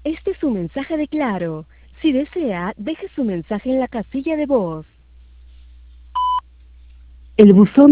Este es un mensaje de Claro. Si desea, deje su mensaje en la casilla de voz. El buzón